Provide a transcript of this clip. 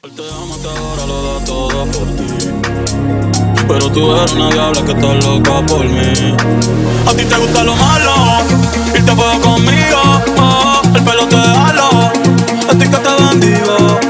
Él te ama, te adora, lo da todo por ti. Pero tú eres una diabla que está loca por mí. A ti te gusta lo malo, irte a fuego conmigo. El pelo te jalo, estoy que te bendigo.